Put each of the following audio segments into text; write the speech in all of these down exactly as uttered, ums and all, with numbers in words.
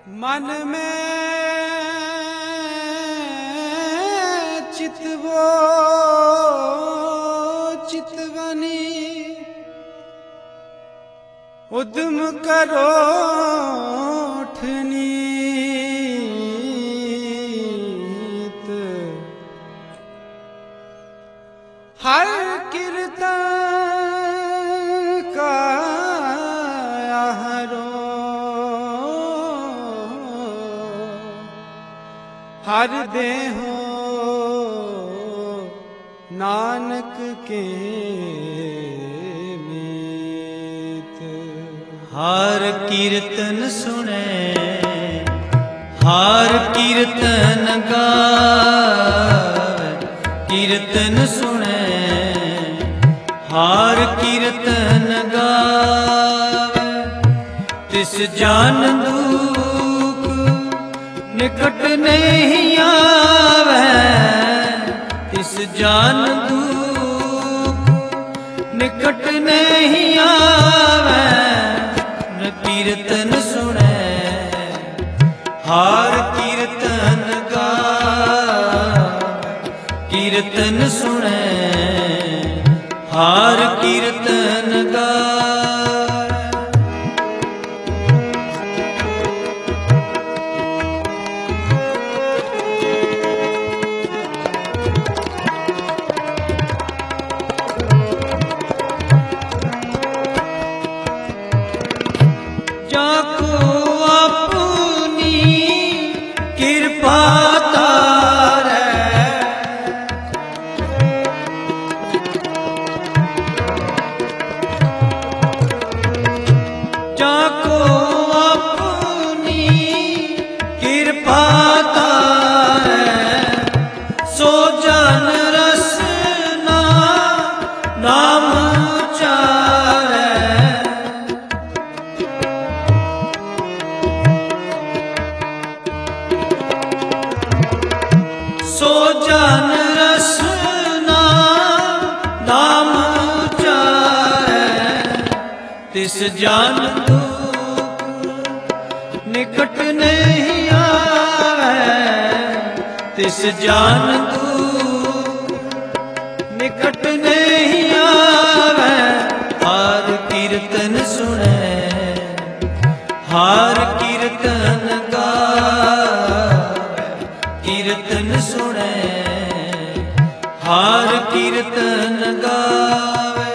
मन में चितवो चितवनी उद्यम करो ठनीत हर कीर्तन का हर देहो नानक के मीत। हर कीर्तन सुने हर कीर्तन गावे, कीर्तन सुने हर कीर्तन गावे। तिस जान दुख निकट नहीं आवे, तिस जान दुख निकट नहीं आवे। न कीर्तन सुने हर कीर्तन गावे, कीर्तन सुने हर कीर्तन गावे। सो जान रसना नाम उचारे, तिस जान दुख निकट नहीं आवे, तिस जान दुख निकट नहीं आवे। हर कीर्तन सुने हर कीर्तन गावे, कीर्तन सुने हर कीर्तन गावे।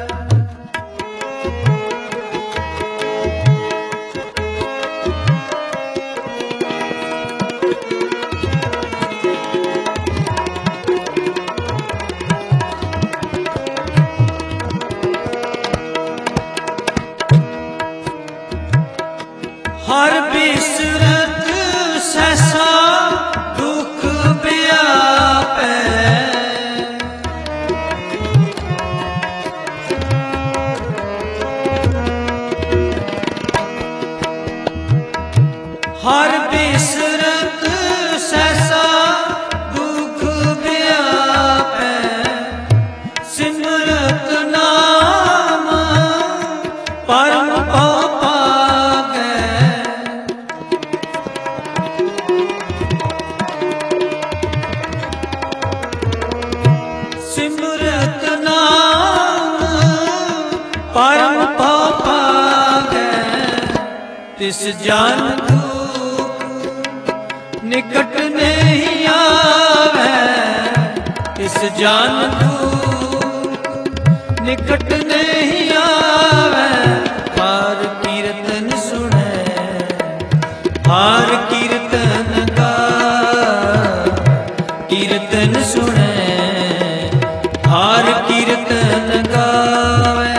हर बिसरत सहसा दुख व्यापे, हर बिसरत सहसा दुख व्यापे। सिमरत नाम परम भव पागे, सिमरत नाम परम भव पागे। तिस जान दुख निकट नहीं आवे, तिस जान दुख निकट नहीं आवे। हर कीर्तन सुने हर कीर्तन गावे, कीर्तन सुने हर कीर्तन गावे।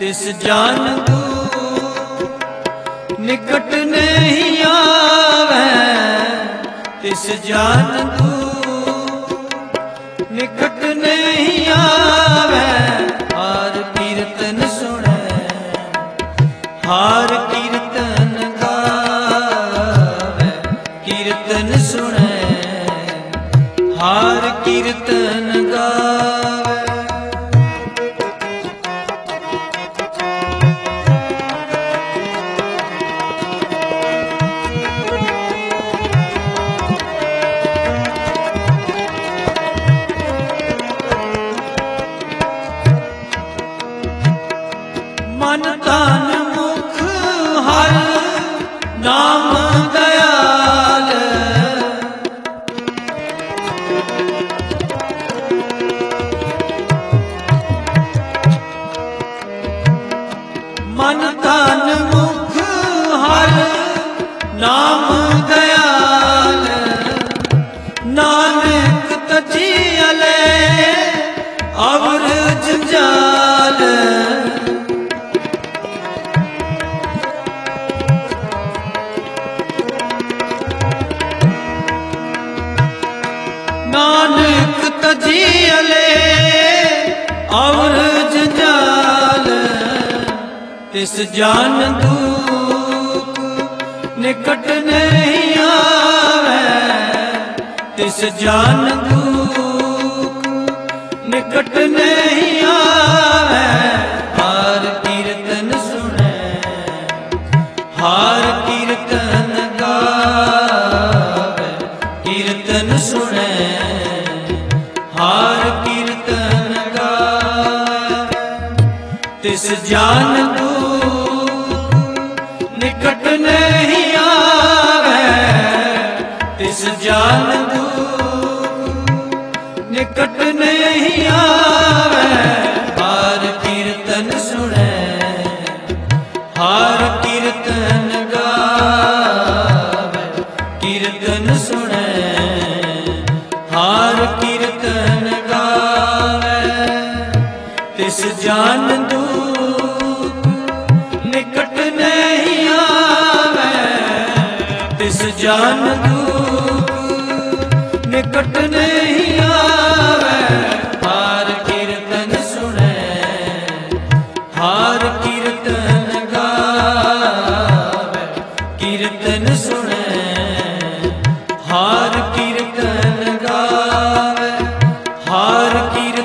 ਤਿਸ ਜਾਨ ਦੂਖ, ਨਿਕਟ ਨਹੀਂ ਆਵੈ ਤਿਸ ਜਾਨ ਦੂਖ, ਨਿਕਟ ਨਹੀਂ ਆਵੈ। ਹਰ ਕੀਰਤਨ ਸੁਣੈ ਹਰ ਕੀਰਤਨ ਗਾਵੈ, ਕੀਰਤਨ ਸੁਣੈ ਹਰ ਕੀਰਤਨ ਗਾਵੈ। ਮਨ ਤਨ ਮੁਖ ਹਰ ਨਾਮ ਦਇਆਲ, ਮਨ ਤਨ ਮੁਖ ਹਰ ਨਾਮ ਦਇਆਲ, ਨਾਨਕ ਤਜੀਅਲੇ ਅਵਰ ਜੰਜਾਲ। ਨਾਨਕ ਤਜੀਅਲੇ ਅਵਰ ਜੰਜਾਲ, ਤਿਸ ਜਾਨ ਦੂਖ, ਨਿਕਟ ਨਹੀਂ ਆਵੈ ਤਿਸ ਜਾਨ ਦੂਖ, ਨਿਕਟ ਨਹੀਂ ਆਵੈ। ਹਰ ਕੀਰਤਨ ਸੁਣੈ ਹਰ ਕੀਰਤਨ ਗਾਵੈ, ਕੀਰਤਨ ਸੁਣੈ ਹਰ ਕੀਰਤਨ ਗਾਵੈ। ਤਿਸ ਜਾਨ ਦੂਖ, ਨਿਕਟ ਨਹੀਂ ਆਵੈ ਤਿਸ ਜਾਨ ਦੂਖ, ਨਿਕਟ ਨਹੀਂ ਆਵੈ। ਹਰ ਕੀਰਤਨ ਸੁਣੈ ਹਰ ਕੀਰਤਨ ਗਾਵੈ, ਕੀਰਤਨ ਸੁਣੈ ਹਰ ਕੀਰਤਨ ਗਾਵੈ। ਤਿਸ ਜਾਨ ਦੂਖ, ਨਿਕਟ ਨਹੀਂ ਆਵੈ ਤਿਸ ਜਾਨ ਦੂਖ, ਨਿਕਟ ਨਹੀਂ ਆਵੈ। ਹਰ ਕੀਰਤਨ ਸੁਣੈ ਹਰ ਕੀਰਤਨ ਗਾਵੈ, ਕੀਰਤਨ ਸੁਣੈ ਹਰ ਕੀਰਤਨ ਗਾਵੈ, ਹਰ ਕੀਰਤਨ